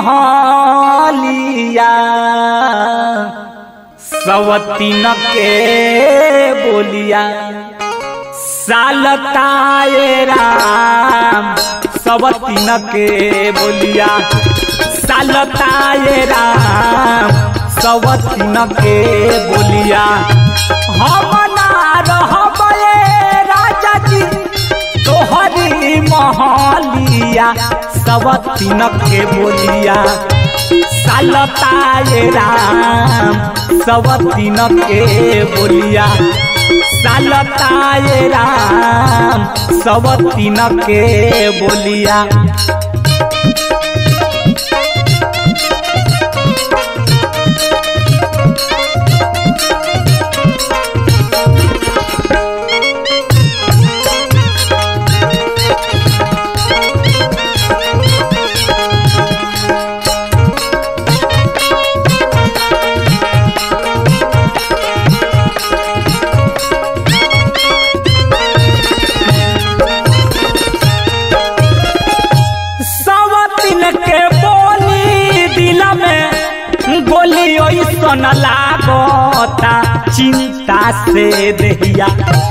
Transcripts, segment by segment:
महलिया सवतीन के बोलिया सालताए राम सवतीन के बोलिया सालताए राम सवतीन के बोलिया हम ना रहबे राजा जी तोहरी महलिया सवतीन के बोलिया सालताए राम सवतीन के बोलिया सालताए राम सवतीन के बोलिया न लागता चिंता से देहिया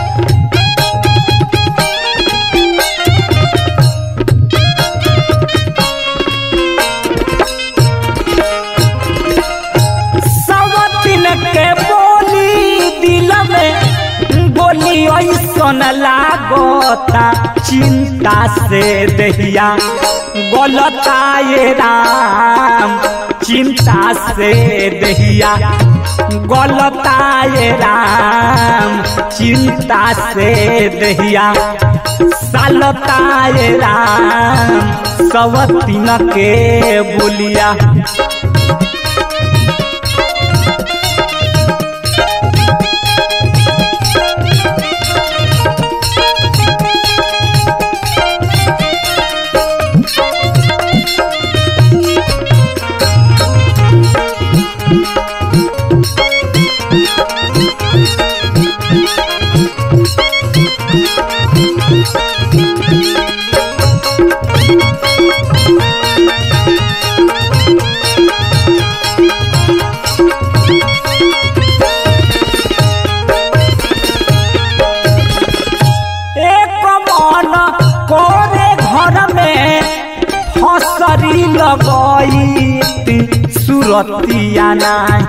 सवतीन के बोली दिल में बोली ऐसन लागता चिंता से देहिया गलताए राम चिंता से देहिया गलताए राम चिंता से देहिया सालताए राम सवतीन के बोलिया लगई सुरतिया नहीं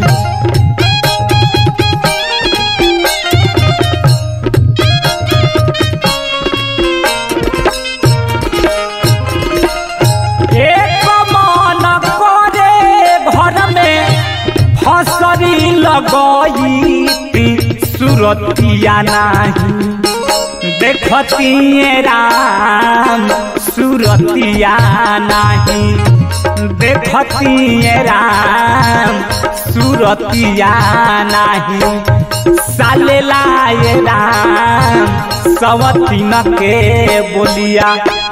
एक मन करे घर में फसरी लगई सुरतिया नहीं देखतिए राम सुरतिया नहीं देखतिए राम सुरतिया नहीं सालेलाए राम सवतीन के बोलिया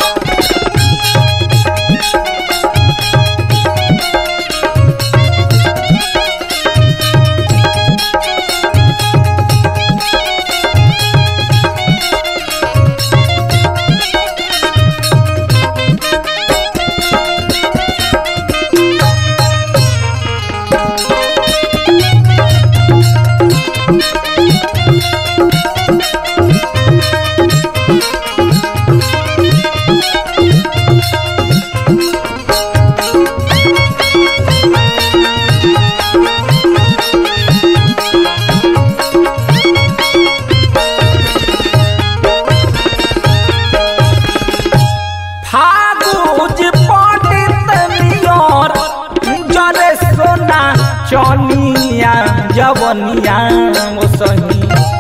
चनिया जवनिया सही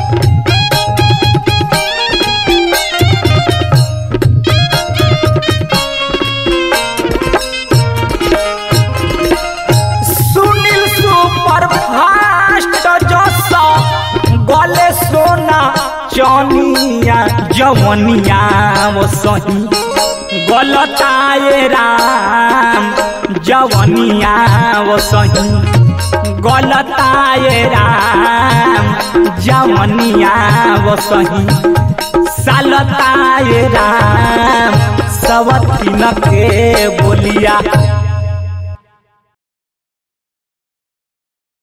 सुनील सुपर फास्ट जस गले सोना चनिया जवनिया सही गलताए राम जवनिया सही गलताए राम जवनिया सही सालताए राम सवतीन के बोलिया